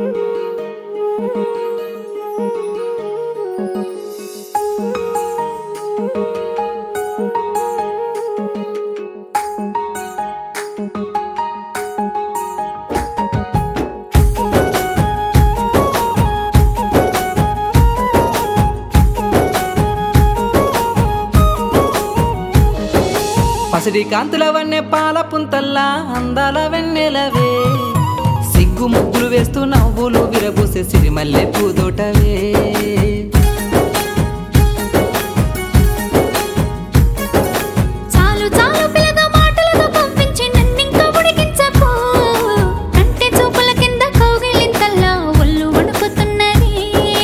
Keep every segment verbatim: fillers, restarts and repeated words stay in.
పసిడి కాంతుల వన్నె పాల పుంతల్లా అందాల వెన్నెలవే, సిగ్గు ముగ్గులు వేస్తూ నవ్వులు విరబూసే సిరిమల్లె పూదోటవే. చాలు చాలు పిల్లగా మాటలతో పంపించి నన్నింకా ఉడికించకు, కంటి చూపుల కింద కౌగిలింతల్లా ఒళ్ళు వణుకుతున్నది.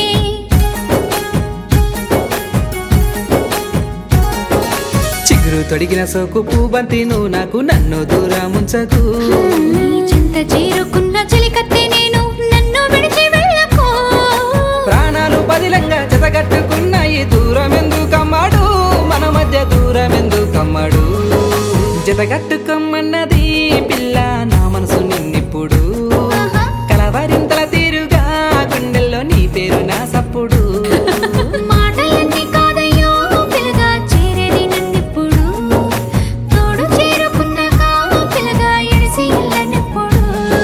చిగురు తొడిగిన సోకు పూబంతి నువ్వు నాకు నన్ను దూరముంచకు, నీ చెంత చేరుకున్న చెలికత్తి నేను నన్ను విడిచి వెళ్ళకు. ప్రాణాలు బదిలంగా జతగట్టుకున్నాయి దూరం ఎందుకమ్మాడు, మన మధ్య దూరం ఎందుకమ్మాడు. జతగట్టుకమ్మన్నది పిల్ల నా మనసు నిన్నిప్పుడు, కలవరింతల తీరుగా గుండెల్లో నీ పేరు నా సప్పుడు. మాటలన్నీ కాదయ్యో పిల్లగా చేరేది నన్నిప్పుడు, తోడు చేరుకున్నాక పిల్లగా ఎడిసి వెళ్ళనిప్పుడు.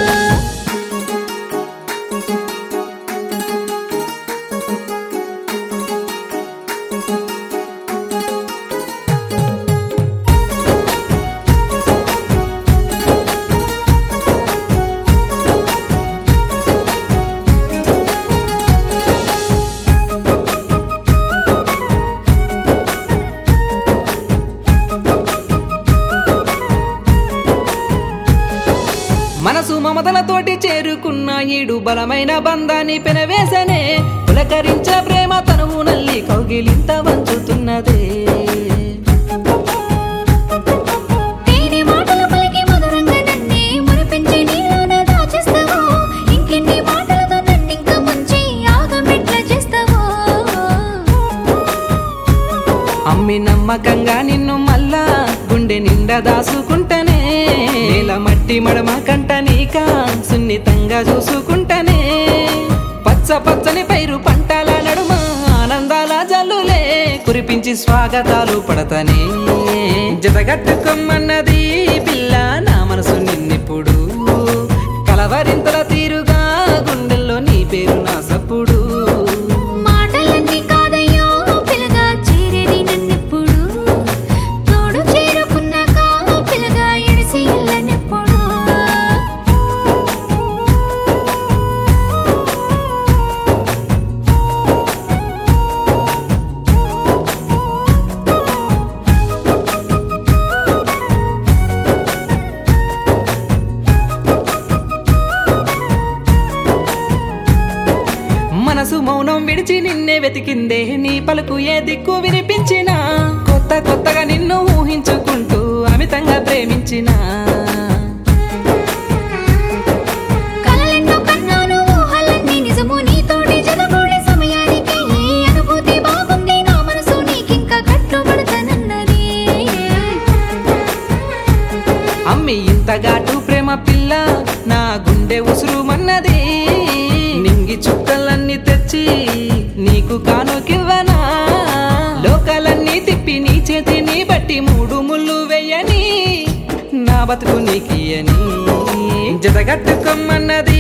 మనసు మమతలతోటి చేరుకున్న ఈడు బలమైన బంధాన్ని పెనవేసనే, పులకరించిన ప్రేమ తనువు నల్లి కౌగిలింత వంచుతున్నదే. తేనె మాటలు పలికి మధురంగా నన్నే మురిపించి నీలోన దాచేస్తావో, ఇంకెన్ని మాటలతో నన్నింకా ముంచి ఆగమెట్ల చేస్తావో. అమ్మి నమ్మకంగా నిన్ను మళ్ళా గుండె నిండా దాసుకుంటనే, నేల మట్టి మడమ కంట నీక సున్నితంగా చూసుకుంటనే. పచ్చ పచ్చని పైరు పంటల నడుమ ఆనందాల జల్లులే కురిపించి స్వాగతాలు పడతనే. జతగట్టుకొమ్మన్నది పిల్ల నా మనసు నిన్నిప్పుడు, కలవరింతల తీరుగా గుండెల్లో నీ పేరు నా సప్పుడు. మాటలన్నీ కాదయ్యో పిల్లగా చేరేది నన్నిప్పుడు, తోడు చేరుకున్నాక పిల్లగా ఎడిసి వెళ్ళనిప్పుడు. మనసు మౌనం విడిచి నిన్నే వెతికిందే, నీ పలుకు ఏ దిక్కు వినిపించినా, కొత్త కొత్తగా నిన్ను ఊహించుకుంటూ అమితంగా ప్రేమించినా. కలలెన్నో కన్నాను ఊహలన్నీ నిజము నీతోటి జతకూడే సమయానికి, ఈ అనుభూతి బాగుంది నా మనసు నీకింకా కట్టుబడతానన్నది. అమ్మి ఇంత ఘాటు ప్రేమ పిల్ల నా గుండె ఉసురుమన్నది, నింగి చుక్కలన్నీ తెచ్చి నీకు కానుకివ్వనా, లోకాలన్నీ తిప్పి నీ చేతిని బట్టి మూడు ముళ్ళు వెయ్యని, నా బతుకు నీకియని. జతగట్టుకొమ్మన్నది